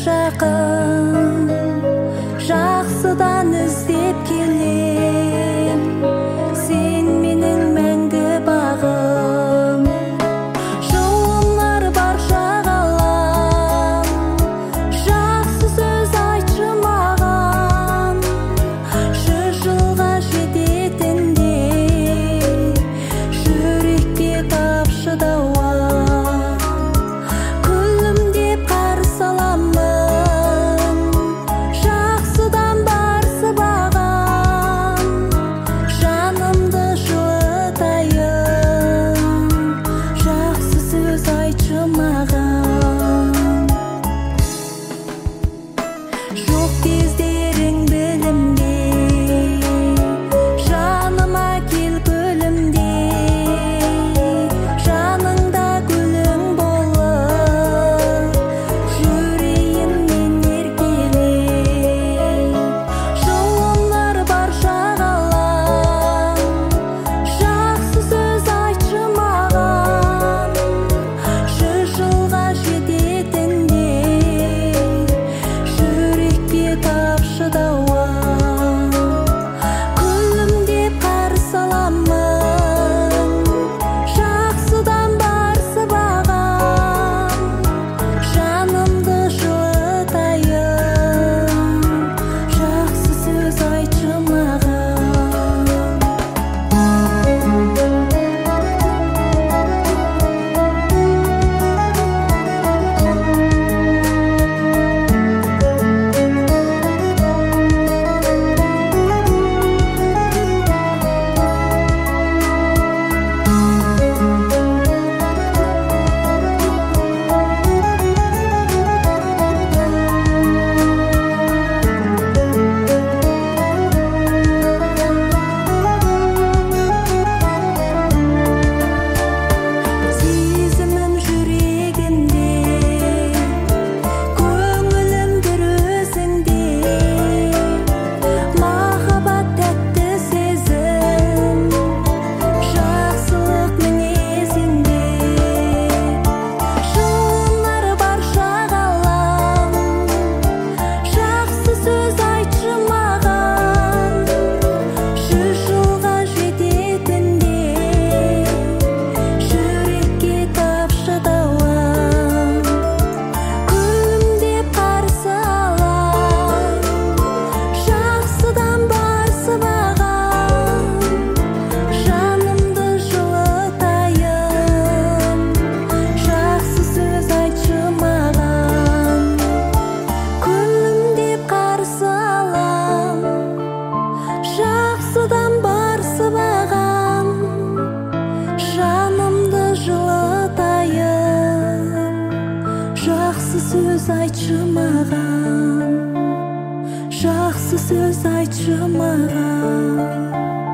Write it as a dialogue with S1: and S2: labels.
S1: жақын, жақсыдан іздеп келем, сен менің мәңгі бағым. Жолымдар бар жағалам, жақсы сөз айтшы маған, жүз жылға жететінде жүрекке тапшы дауа. Күлімдеп қарсы аламын, жақсыдан бар сыбағам, жанымды жылытайын, жақсы сөз айтшы маған. Жоқ кездерің білімде, жаныма кел күлімде, жаныңда гүлің болып, жүрейін мен еркелеп. Жолымдар бар жағалам, жақсы сөз айтшы маған, жүз жылға жететінде жүрекке тапшы дауа. Күлімдеп қарсы аламын, жақсыдан бар сыбағам, жанымды жылытайын, жақсы сөз айтшы маған. Сезімім жүрегімде, көңілім бір өзіңде, махаббат тәтті сезім, жақсылық мінезіңде. Жолымдар бар жағалам, жақсы сөз айтшы маған, жүз жылға жететінде жүрекке тапшы дауа. Күлімдеп қарсы алам, жақсыдан бар сыбағам, жанымды жылытайын, жақсы сөз айтшы маған. Күлімдеп қарсы алам, жақсыдан бар сыбағам, жанымды жылытайын, жақсы сөз айтшы маған, жақсы сөз айтшы маған.